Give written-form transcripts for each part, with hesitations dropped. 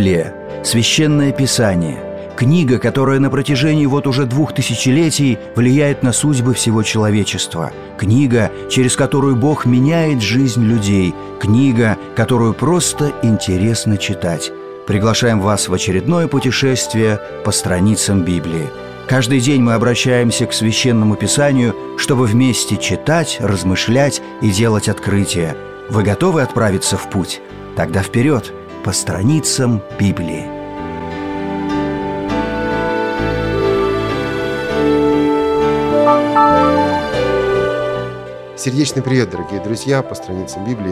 Библия – священное писание, книга, которая на протяжении уже 2000 влияет на судьбы всего человечества, книга, через которую Бог меняет жизнь людей, книга, которую просто интересно читать. Приглашаем вас в очередное путешествие по страницам Библии. Каждый день мы обращаемся к Священному Писанию, чтобы вместе читать, размышлять и делать открытия. Вы готовы отправиться в путь? Тогда вперед, по страницам Библии. Сердечный привет, дорогие друзья! По страницам Библии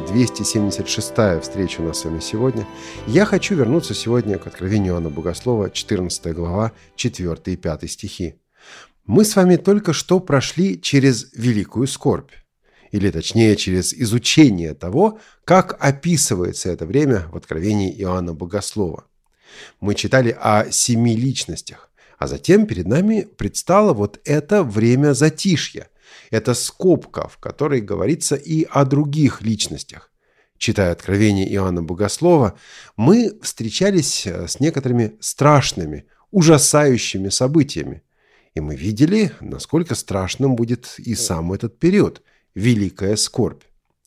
1276-я встреча у нас с вами сегодня. Я хочу вернуться сегодня к Откровению Иоанна Богослова, 14 глава, 4 и 5 стихи. Мы с вами только что прошли через великую скорбь, или точнее через изучение того, как описывается это время в Откровении Иоанна Богослова. Мы читали о 7 личностях, а затем перед нами предстало это время затишья. Это скобка, в которой говорится и о других личностях. Читая Откровение Иоанна Богослова, мы встречались с некоторыми страшными, ужасающими событиями. И мы видели, насколько страшным будет и сам этот период – Великая скорбь.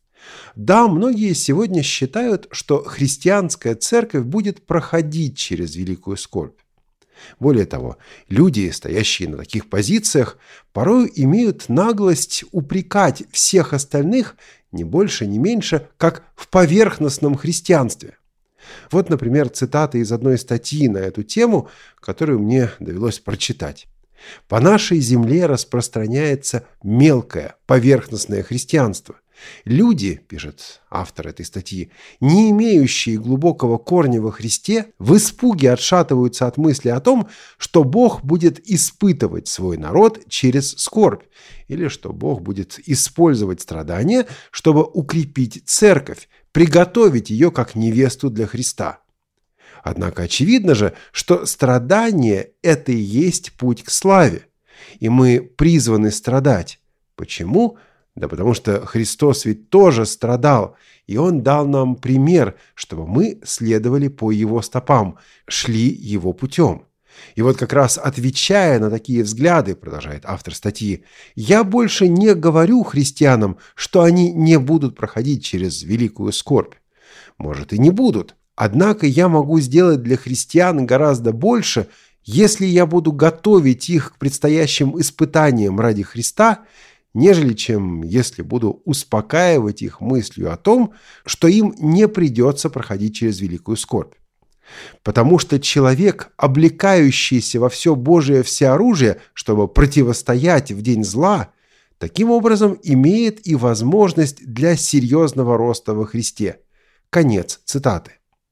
Да, многие сегодня считают, что христианская церковь будет проходить через Великую скорбь. Более того, люди, стоящие на таких позициях, порой имеют наглость упрекать всех остальных не больше, не меньше, как в поверхностном христианстве. Вот, например, цитата из одной статьи на эту тему, которую мне довелось прочитать. «По нашей земле распространяется мелкое, поверхностное христианство. Люди, — пишет автор этой статьи, — не имеющие глубокого корня во Христе, в испуге отшатываются от мысли о том, что Бог будет испытывать свой народ через скорбь, или что Бог будет использовать страдания, чтобы укрепить церковь, приготовить ее как невесту для Христа. Однако очевидно же, что страдание – это и есть путь к славе, и мы призваны страдать. Почему? Да потому что Христос ведь тоже страдал, и Он дал нам пример, чтобы мы следовали по Его стопам, шли Его путем. И вот как раз отвечая на такие взгляды, продолжает автор статьи, я больше не говорю христианам, что они не будут проходить через великую скорбь. Может, и не будут. Однако я могу сделать для христиан гораздо больше, если я буду готовить их к предстоящим испытаниям ради Христа, нежели чем если буду успокаивать их мыслью о том, что им не придется проходить через великую скорбь. Потому что человек, облекающийся во все Божие всеоружие, чтобы противостоять в день зла, таким образом имеет и возможность для серьезного роста во Христе. Конец цитаты.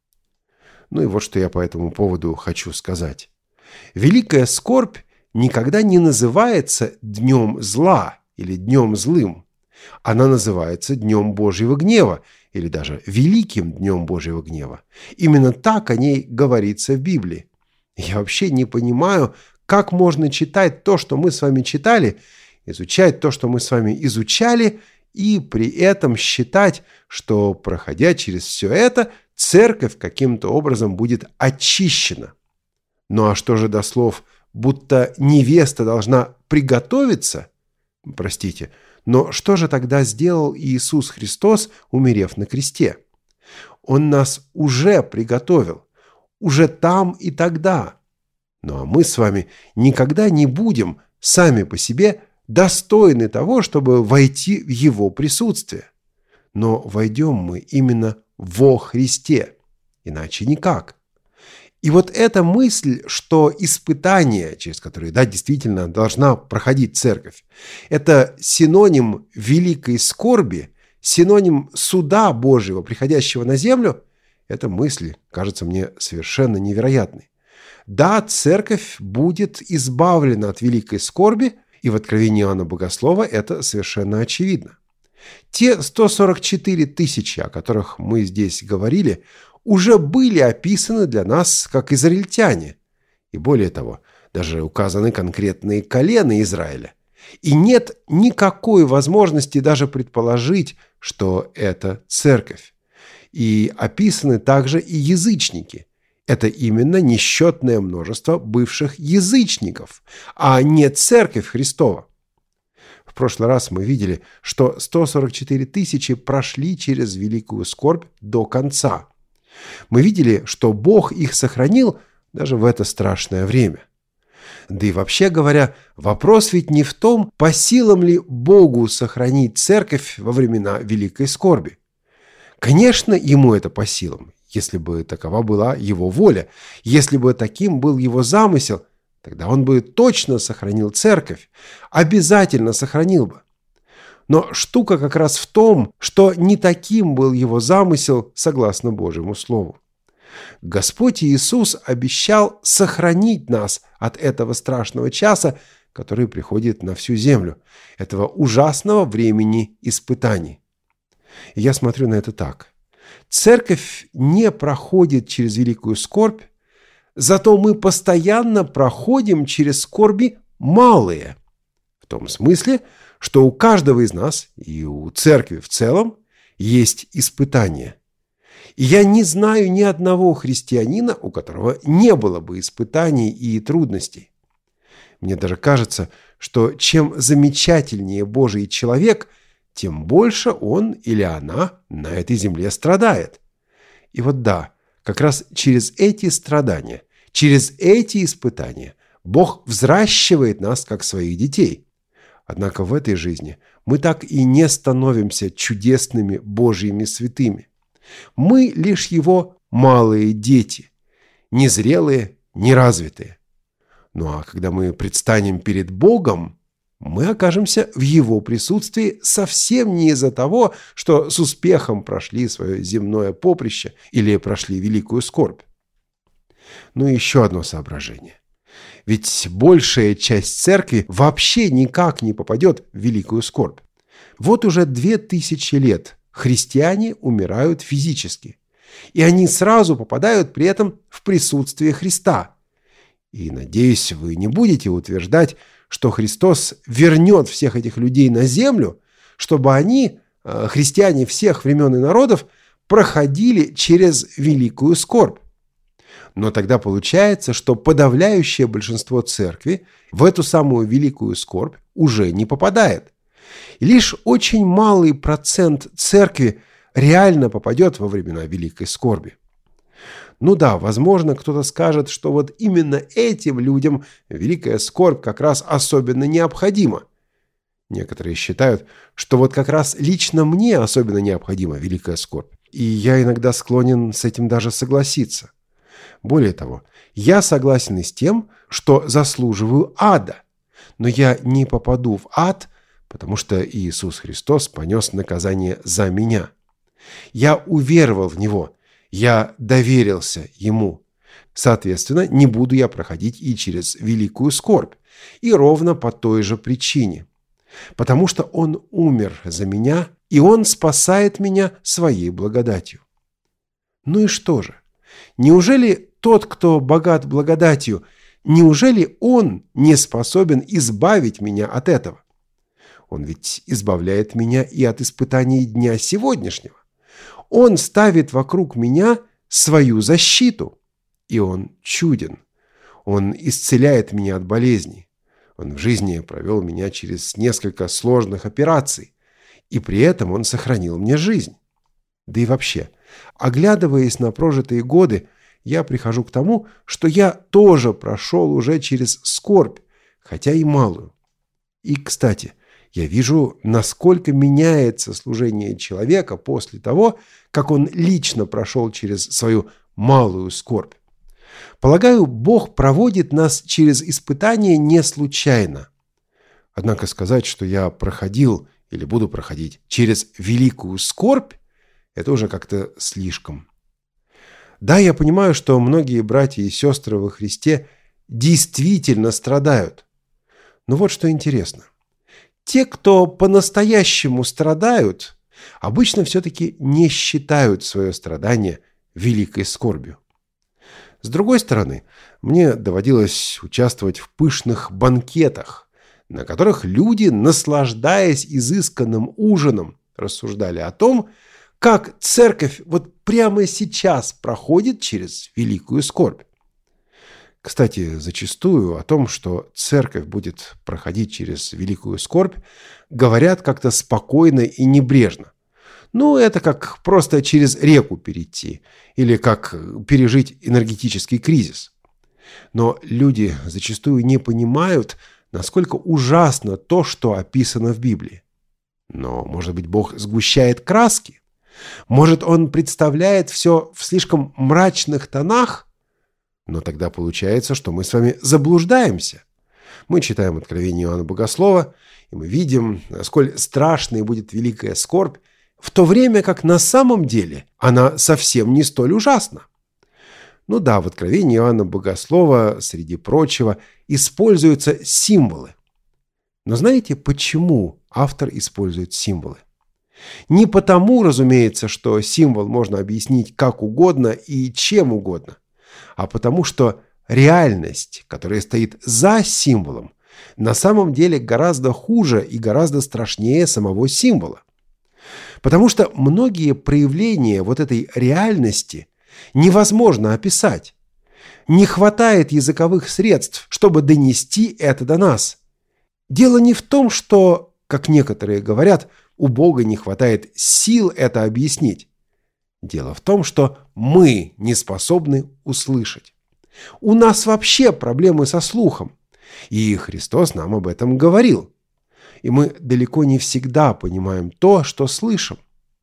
Ну и вот что я по этому поводу хочу сказать. Великая скорбь никогда не называется днем зла или днем злым. Она называется днем Божьего гнева или даже великим днем Божьего гнева. Именно так о ней говорится в Библии. Я вообще не понимаю, как можно читать то, что мы с вами читали, изучать то, что мы с вами изучали, и при этом считать, что, проходя через все это, церковь каким-то образом будет очищена. Ну а что же до слов, будто невеста должна приготовиться? Простите, но что же тогда сделал Иисус Христос, умерев на кресте? Он нас уже приготовил, уже там и тогда. Ну а мы с вами никогда не будем сами по себе достойны того, чтобы войти в Его присутствие. Но войдем мы именно во Христе, иначе никак. И вот эта мысль, что испытание, через которые, да, действительно должна проходить церковь, это синоним великой скорби, синоним суда Божьего, приходящего на землю, эта мысль кажется мне совершенно невероятной. Да, церковь будет избавлена от великой скорби, и в Откровении Иоанна Богослова это совершенно очевидно. Те 144 тысячи, о которых мы здесь говорили, уже были описаны для нас как израильтяне. И более того, даже указаны конкретные колена Израиля. И нет никакой возможности даже предположить, что это церковь. И описаны также и язычники. Это именно несчетное множество бывших язычников, а не Церковь Христова. В прошлый раз мы видели, что 144 тысячи прошли через великую скорбь до конца. Мы видели, что Бог их сохранил даже в это страшное время. Да и вообще говоря, вопрос ведь не в том, по силам ли Богу сохранить церковь во времена великой скорби. Конечно, ему это по силам, если бы такова была его воля, если бы таким был его замысел, тогда он бы точно сохранил церковь, обязательно сохранил бы. Но штука как раз в том, что не таким был его замысел согласно Божьему Слову. Господь Иисус обещал сохранить нас от этого страшного часа, который приходит на всю землю, этого ужасного времени испытаний. И я смотрю на это так. Церковь не проходит через великую скорбь, зато мы постоянно проходим через скорби малые. В том смысле, что у каждого из нас и у церкви в целом есть испытания. И я не знаю ни одного христианина, у которого не было бы испытаний и трудностей. Мне даже кажется, что чем замечательнее Божий человек, тем больше он или она на этой земле страдает. И вот да, как раз через эти страдания, через эти испытания Бог взращивает нас как своих детей. Однако в этой жизни мы так и не становимся чудесными Божьими святыми. Мы лишь Его малые дети, незрелые, неразвитые. Ну а когда мы предстанем перед Богом, мы окажемся в Его присутствии совсем не из-за того, что с успехом прошли свое земное поприще или прошли великую скорбь. Ну и еще одно соображение. Ведь большая часть церкви вообще никак не попадет в великую скорбь. Вот уже 2000 лет христиане умирают физически, и они сразу попадают при этом в присутствие Христа. И, надеюсь, вы не будете утверждать, что Христос вернет всех этих людей на землю, чтобы они, христиане всех времен и народов, проходили через великую скорбь. Но тогда получается, что подавляющее большинство церкви в эту самую великую скорбь уже не попадает. И лишь очень малый процент церкви реально попадет во времена великой скорби. Ну да, возможно, кто-то скажет, что вот именно этим людям великая скорбь как раз особенно необходима. Некоторые считают, что вот как раз лично мне особенно необходима великая скорбь. И я иногда склонен с этим даже согласиться. Более того, я согласен и с тем, что заслуживаю ада. Но я не попаду в ад, потому что Иисус Христос понес наказание за меня. Я уверовал в Него, я доверился Ему. Соответственно, не буду я проходить и через великую скорбь. И ровно по той же причине. Потому что Он умер за меня, и Он спасает меня своей благодатью. Ну и что же? Неужели тот, кто богат благодатью, неужели он не способен избавить меня от этого? Он ведь избавляет меня и от испытаний дня сегодняшнего. Он ставит вокруг меня свою защиту, и он чуден. Он исцеляет меня от болезней. Он в жизни провел меня через несколько сложных операций, и при этом он сохранил мне жизнь. Да и вообще, оглядываясь на прожитые годы, я прихожу к тому, что я тоже прошел уже через скорбь, хотя и малую. И, кстати, я вижу, насколько меняется служение человека после того, как он лично прошел через свою малую скорбь. Полагаю, Бог проводит нас через испытания не случайно. Однако сказать, что я проходил или буду проходить через великую скорбь, это уже как-то слишком. Да, я понимаю, что многие братья и сестры во Христе действительно страдают. Но вот что интересно. Те, кто по-настоящему страдают, обычно все-таки не считают свое страдание великой скорбью. С другой стороны, мне доводилось участвовать в пышных банкетах, на которых люди, наслаждаясь изысканным ужином, рассуждали о том, как церковь вот прямо сейчас проходит через великую скорбь. Кстати, зачастую о том, что церковь будет проходить через великую скорбь, говорят как-то спокойно и небрежно. Ну, это как просто через реку перейти или как пережить энергетический кризис. Но люди зачастую не понимают, насколько ужасно то, что описано в Библии. Но, может быть, Бог сгущает краски? Может, Он представляет все в слишком мрачных тонах? Но тогда получается, что мы с вами заблуждаемся. Мы читаем Откровение Иоанна Богослова, и мы видим, насколько страшной будет великая скорбь, в то время как на самом деле она совсем не столь ужасна. Ну да, в Откровении Иоанна Богослова, среди прочего, используются символы. Но знаете, почему автор использует символы? Не потому, разумеется, что символ можно объяснить как угодно и чем угодно, а потому что реальность, которая стоит за символом, на самом деле гораздо хуже и гораздо страшнее самого символа. Потому что многие проявления вот этой реальности невозможно описать. Не хватает языковых средств, чтобы донести это до нас. Дело не в том, что, как некоторые говорят, у Бога не хватает сил это объяснить. Дело в том, что мы не способны услышать. У нас вообще проблемы со слухом. И Христос нам об этом говорил. И мы далеко не всегда понимаем то, что слышим.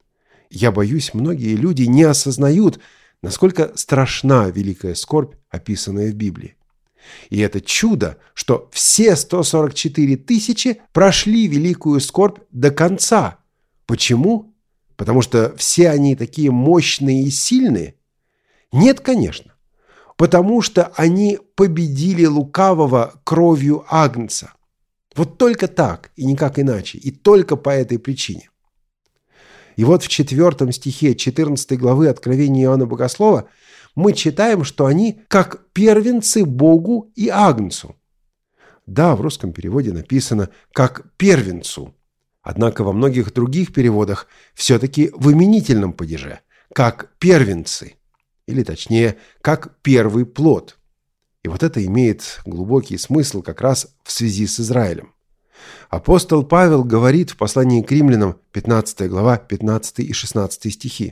Я боюсь, многие люди не осознают, насколько страшна великая скорбь, описанная в Библии. И это чудо, что все 144 тысячи прошли великую скорбь до конца. Почему? Потому что все они такие мощные и сильные? Нет, конечно. Потому что они победили лукавого кровью Агнца. Вот только так и никак иначе, и только по этой причине. И вот в 4 стихе 14 главы Откровения Иоанна Богослова мы читаем, что они как первенцы Богу и Агнцу. Да, в русском переводе написано «как первенцу». Однако во многих других переводах все-таки в именительном падеже «как первенцы», или точнее, «как первый плод». И вот это имеет глубокий смысл как раз в связи с Израилем. Апостол Павел говорит в послании к римлянам, 15 глава, 15 и 16 стихи: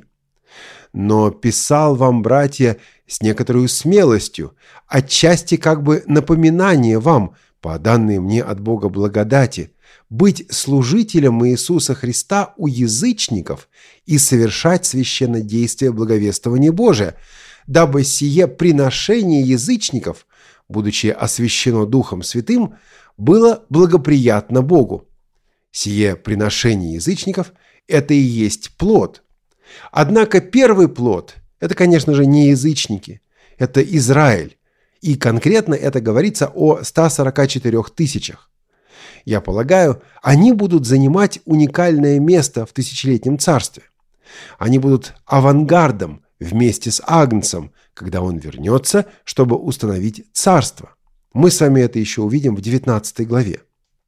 «Но писал вам, братья, с некоторой смелостью, отчасти как бы напоминание вам, по данной мне от Бога благодати, быть служителем Иисуса Христа у язычников и совершать священнодействие благовествования Божия, дабы сие приношение язычников, будучи освящено Духом Святым, было благоприятно Богу. Сие приношение язычников – это и есть плод. Однако первый плод – это, конечно же, не язычники, это Израиль. И конкретно это говорится о 144 тысячах. Я полагаю, они будут занимать уникальное место в тысячелетнем царстве. Они будут авангардом вместе с Агнцем, когда он вернется, чтобы установить царство. Мы с вами это еще увидим в 19 главе.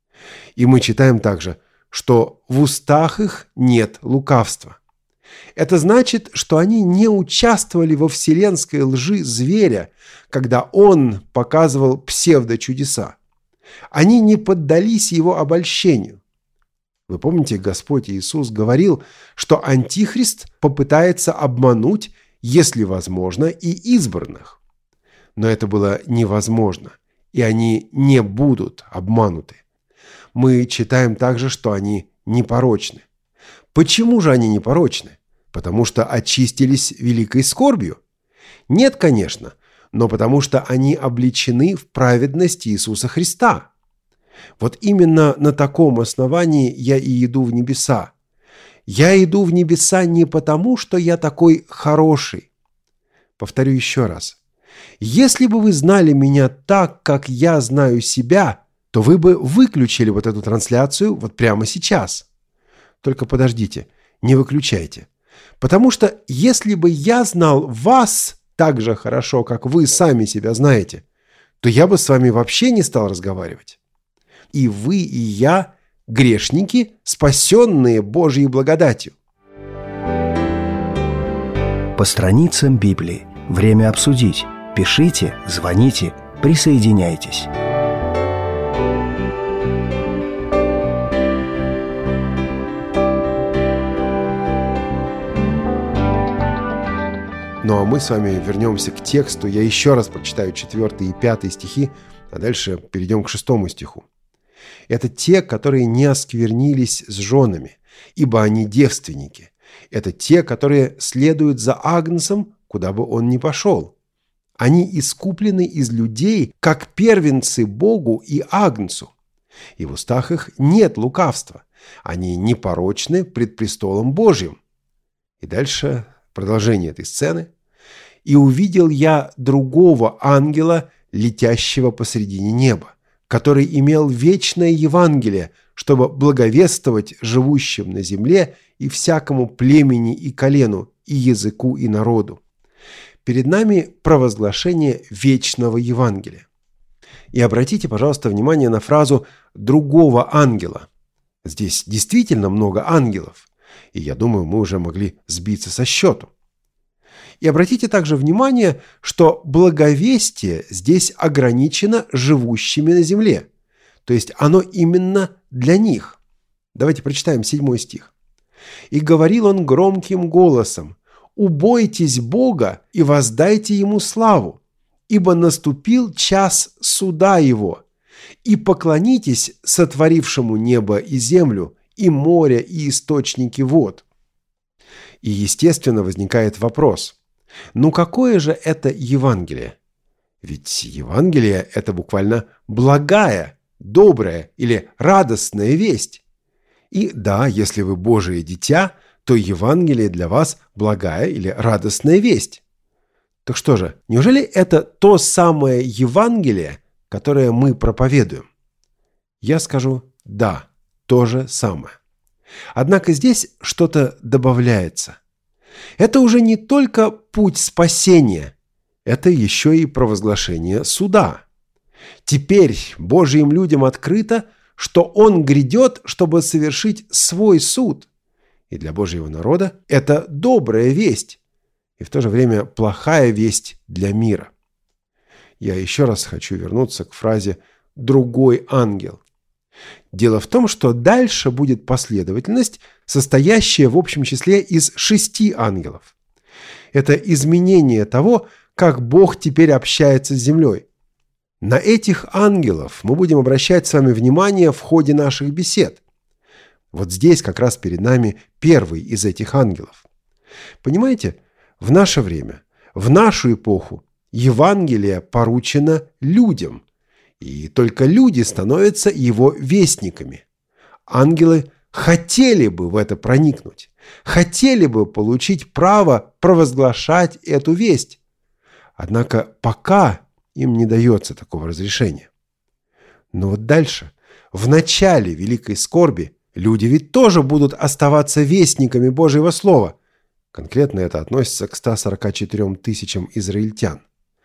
И мы читаем также, что в устах их нет лукавства. Это значит, что они не участвовали во вселенской лжи зверя, когда он показывал псевдочудеса. Они не поддались его обольщению. Вы помните, Господь Иисус говорил, что Антихрист попытается обмануть, если возможно, и избранных. Но это было невозможно, и они не будут обмануты. Мы читаем также, что они непорочны. Почему же они непорочны? Потому что очистились великой скорбью? Нет, конечно, но потому что они облечены в праведность Иисуса Христа. Вот именно на таком основании я и иду в небеса. Я иду в небеса не потому, что я такой хороший. Повторю еще раз. Если бы вы знали меня так, как я знаю себя, то вы бы выключили вот эту трансляцию вот прямо сейчас. Только подождите, не выключайте. Потому что если бы я знал вас так же хорошо, как вы сами себя знаете, то я бы с вами вообще не стал разговаривать. И вы, и я – грешники, спасенные Божьей благодатью. По страницам Библии. Время обсудить. Пишите, звоните, присоединяйтесь. Ну а мы с вами вернемся к тексту. Я еще раз прочитаю 4 и 5 стихи, а дальше перейдем к 6 стиху. Это те, которые не осквернились с женами, ибо они девственники. Это те, которые следуют за Агнцем, куда бы он ни пошел. Они искуплены из людей, как первенцы Богу и Агнцу. И в устах их нет лукавства. Они непорочны пред престолом Божьим. И дальше продолжение этой сцены. «И увидел я другого ангела, летящего посредине неба, который имел вечное Евангелие, чтобы благовествовать живущим на земле и всякому племени и колену, и языку, и народу». Перед нами провозглашение вечного Евангелия. И обратите, пожалуйста, внимание на фразу «другого ангела». Здесь действительно много ангелов, и я думаю, мы уже могли сбиться со счету. И обратите также внимание, что благовестие здесь ограничено живущими на земле. То есть оно именно для них. Давайте прочитаем 7 стих. «И говорил он громким голосом: убойтесь Бога и воздайте Ему славу, ибо наступил час суда Его, и поклонитесь сотворившему небо и землю, и море, и источники вод». И, естественно, возникает вопрос: ну какое же это Евангелие? Ведь Евангелие – это буквально благая, добрая или радостная весть. И да, если вы Божие дитя, то Евангелие для вас благая или радостная весть. Так что же, неужели это то самое Евангелие, которое мы проповедуем? Я скажу да, то же самое. Однако здесь что-то добавляется. Это уже не только путь спасения, это еще и провозглашение суда. Теперь Божьим людям открыто, что Он грядет, чтобы совершить свой суд. И для Божьего народа это добрая весть, и в то же время плохая весть для мира. Я еще раз хочу вернуться к фразе «другой ангел». Дело в том, что дальше будет последовательность, состоящая в общем числе из 6 ангелов. Это изменение того, как Бог теперь общается с землей. На этих ангелов мы будем обращать с вами внимание в ходе наших бесед. Вот здесь как раз перед нами первый из этих ангелов. Понимаете, в наше время, в нашу эпоху Евангелие поручено людям, и только люди становятся его вестниками. Ангелы хотели бы в это проникнуть, хотели бы получить право провозглашать эту весть. Однако пока им не дается такого разрешения. Но вот дальше, в начале великой скорби, люди ведь тоже будут оставаться вестниками Божьего Слова. Конкретно это относится к 144 тысячам израильтян.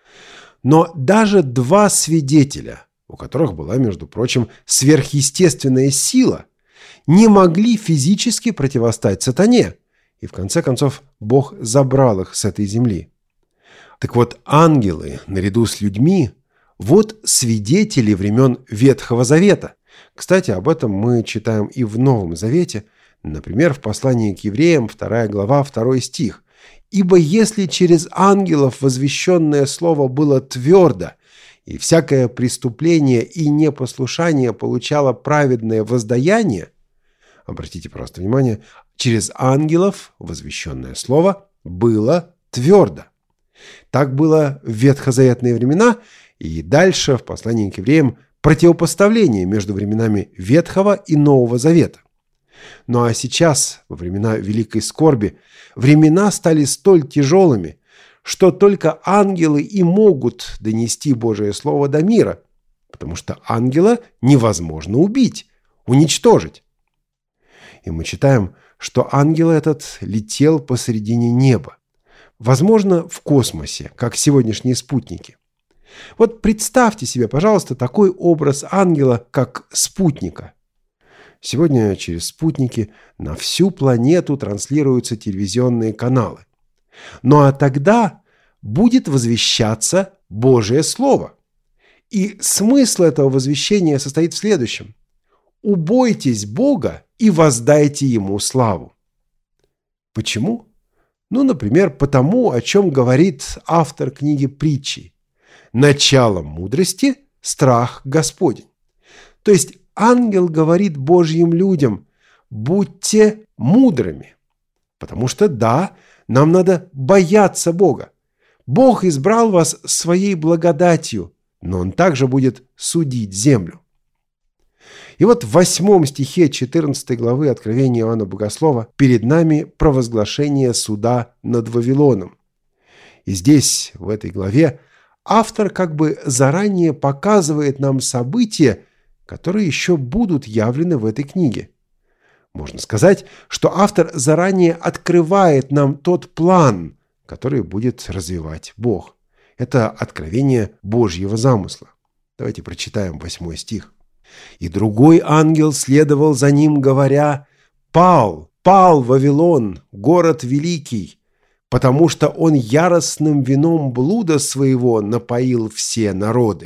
Но даже 2 свидетеля, у которых была, между прочим, сверхъестественная сила, не могли физически противостать сатане, и в конце концов Бог забрал их с этой земли. Так вот, ангелы, наряду с людьми, вот свидетели времен Ветхого Завета. Кстати, об этом мы читаем и в Новом Завете, например, в послании к евреям, 2 глава, 2 стих. «Ибо если через ангелов возвещенное слово было твердо, и всякое преступление и непослушание получало праведное воздаяние», обратите просто внимание, через ангелов возвещенное слово было твердо. Так было в ветхозаветные времена, и дальше в послании к евреям противопоставление между временами Ветхого и Нового Завета. Ну а сейчас, во времена Великой Скорби, времена стали столь тяжелыми, что только ангелы и могут донести Божие Слово до мира, потому что ангела невозможно убить, уничтожить. И мы читаем, что ангел этот летел посредине неба, возможно, в космосе, как сегодняшние спутники. Вот представьте себе, пожалуйста, такой образ ангела, как спутника. Сегодня через спутники на всю планету транслируются телевизионные каналы. Ну а тогда будет возвещаться Божие Слово. И смысл этого возвещения состоит в следующем. «Убойтесь Бога и воздайте Ему славу». Почему? Ну, например, потому, о чем говорит автор книги «Притчи». «Начало мудрости – страх Господень». То есть ангел говорит Божьим людям: будьте мудрыми. Потому что, да, нам надо бояться Бога. Бог избрал вас своей благодатью, но Он также будет судить землю. И вот в 8 стихе 14 главы Откровения Иоанна Богослова перед нами провозглашение суда над Вавилоном. И здесь, в этой главе, автор как бы заранее показывает нам события, которые еще будут явлены в этой книге. Можно сказать, что автор заранее открывает нам тот план, который будет развивать Бог. Это откровение Божьего замысла. Давайте прочитаем 8 стих. «И другой ангел следовал за ним, говоря: „Пал, пал Вавилон, город великий, потому что он яростным вином блуда своего напоил все народы“».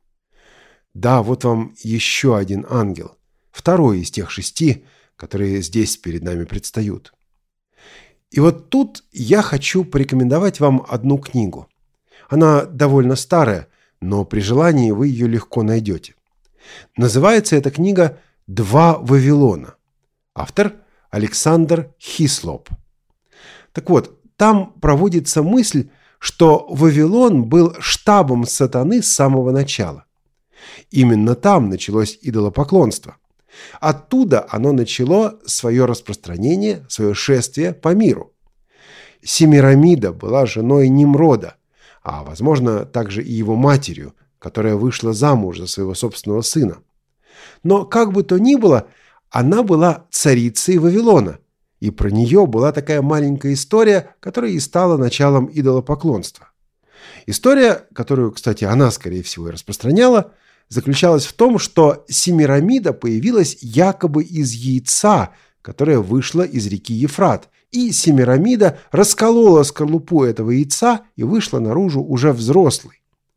Да, вот вам еще один ангел, второй из тех 6, которые здесь перед нами предстают. И вот тут я хочу порекомендовать вам одну книгу. Она довольно старая, но при желании вы ее легко найдете. Называется эта книга «Два Вавилона». Автор Александр Хислоп. Так вот, там проводится мысль, что Вавилон был штабом сатаны с самого начала. Именно там началось идолопоклонство. Оттуда оно начало свое распространение, свое шествие по миру. Семирамида была женой Нимрода, а, возможно, также и его матерью, которая вышла замуж за своего собственного сына. Но, как бы то ни было, она была царицей Вавилона, и про нее была такая маленькая история, которая и стала началом идолопоклонства. История, которую, кстати, она, скорее всего, и распространяла, заключалась в том, что Семирамида появилась якобы из яйца, которое вышло из реки Ефрат, и Семирамида расколола скорлупу этого яйца и вышла наружу уже взрослой.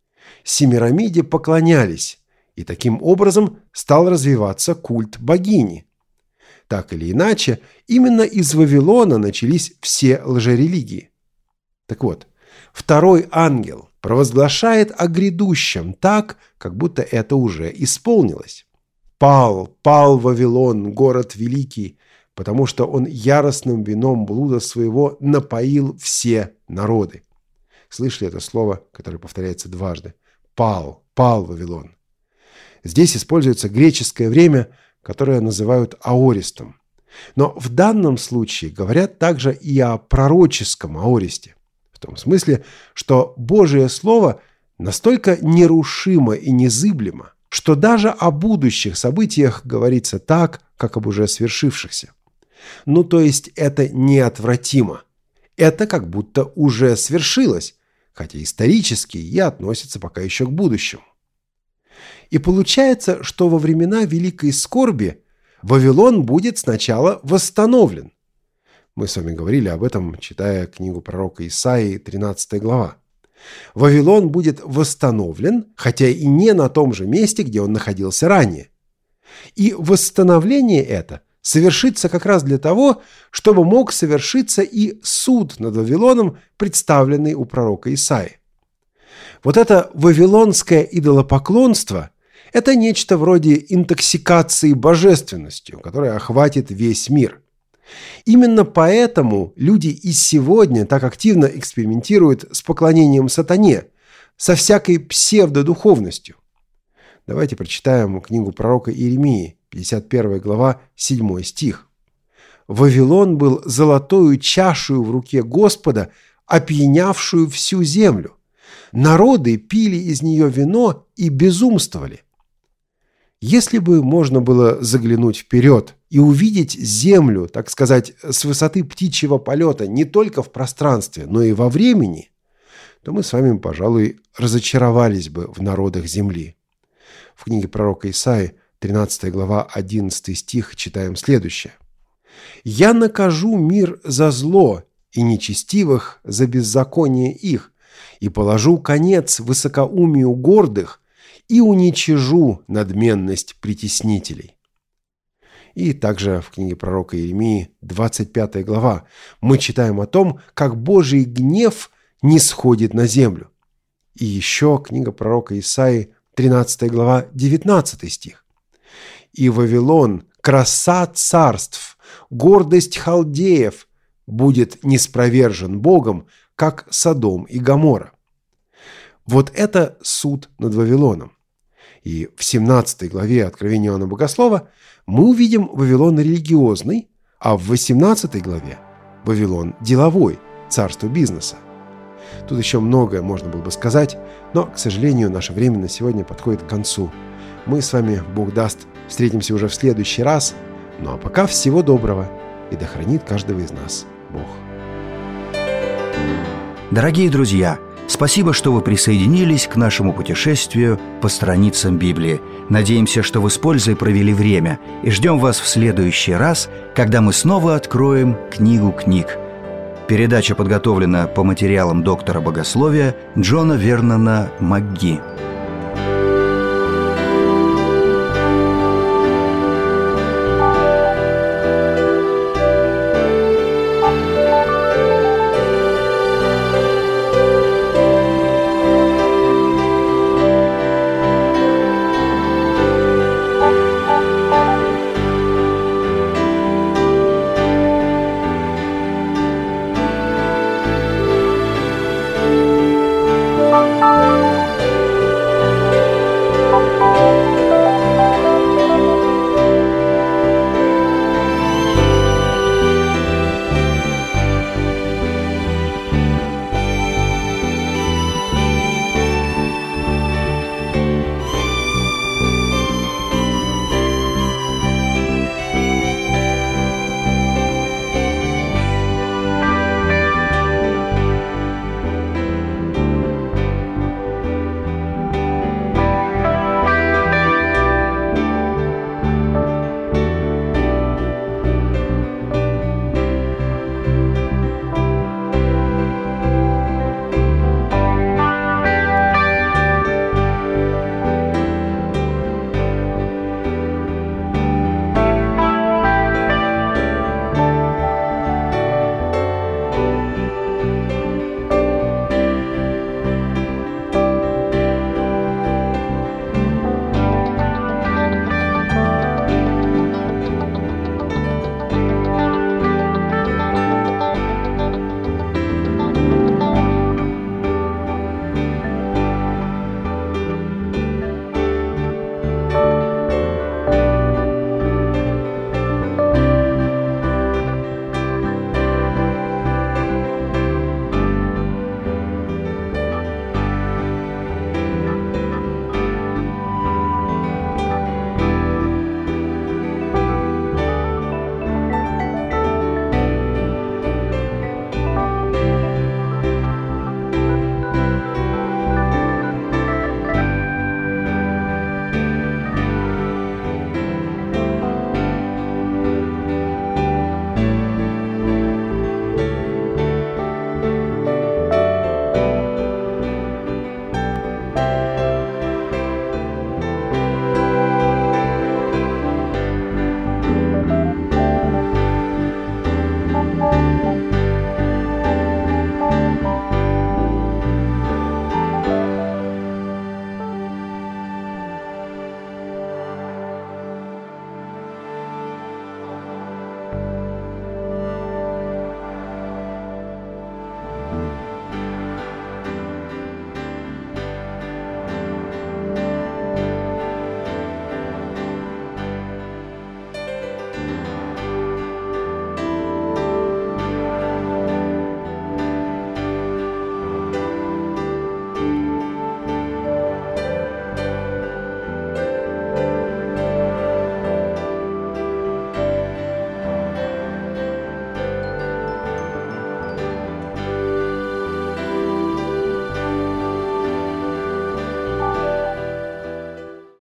Семирамиде поклонялись, и таким образом стал развиваться культ богини. Так или иначе, именно из Вавилона начались все лжерелигии. Так вот, второй ангел провозглашает о грядущем так, как будто это уже исполнилось. «Пал, пал Вавилон, город великий, потому что он яростным вином блуда своего напоил все народы». Слышали это слово, которое повторяется дважды? «Пал, пал Вавилон». Здесь используется греческое время, которое называют аористом. Но в данном случае говорят также и о пророческом аористе. В том смысле, что Божие Слово настолько нерушимо и незыблемо, что даже о будущих событиях говорится так, как об уже свершившихся. Ну, то есть это неотвратимо. Это как будто уже свершилось, хотя исторически и относится пока еще к будущему. И получается, что во времена Великой Скорби Вавилон будет сначала восстановлен. Мы с вами говорили об этом, читая книгу пророка Исаии, 13 глава. Вавилон будет восстановлен, хотя и не на том же месте, где он находился ранее. И восстановление это совершится как раз для того, чтобы мог совершиться и суд над Вавилоном, представленный у пророка Исаии. Вот это вавилонское идолопоклонство – это нечто вроде интоксикации божественностью, которая охватит весь мир. Именно поэтому люди и сегодня так активно экспериментируют с поклонением сатане, со всякой псевдодуховностью. Давайте прочитаем книгу пророка Иеремии, 51 глава, 7 стих. «Вавилон был золотою чашею в руке Господа, опьянявшую всю землю. Народы пили из нее вино и безумствовали». Если бы можно было заглянуть вперед и увидеть землю, так сказать, с высоты птичьего полета не только в пространстве, но и во времени, то мы с вами, пожалуй, разочаровались бы в народах земли. В книге пророка Исаии, 13 глава, 11 стих, читаем следующее. «Я накажу мир за зло и нечестивых за беззаконие их, и положу конец высокоумию гордых, и уничижу надменность притеснителей». И также в книге пророка Иеремии, 25 глава, мы читаем о том, как Божий гнев нисходит на землю. И еще книга пророка Исаии, 13 глава, 19 стих. «И Вавилон, краса царств, гордость халдеев, будет ниспровержен Богом, как Содом и Гоморра». Вот это суд над Вавилоном. И в 17 главе Откровения Иоанна Богослова мы увидим Вавилон религиозный, а в 18 главе Вавилон деловой, царство бизнеса. Тут еще многое можно было бы сказать, но, к сожалению, наше время на сегодня подходит к концу. Мы с вами, Бог даст, встретимся уже в следующий раз. Ну а пока всего доброго, и да хранит каждого из нас Бог. Дорогие друзья, спасибо, что вы присоединились к нашему путешествию по страницам Библии. Надеемся, что вы с пользой провели время, и ждем вас в следующий раз, когда мы снова откроем книгу книг. Передача подготовлена по материалам доктора богословия Джона Вернона МакГи.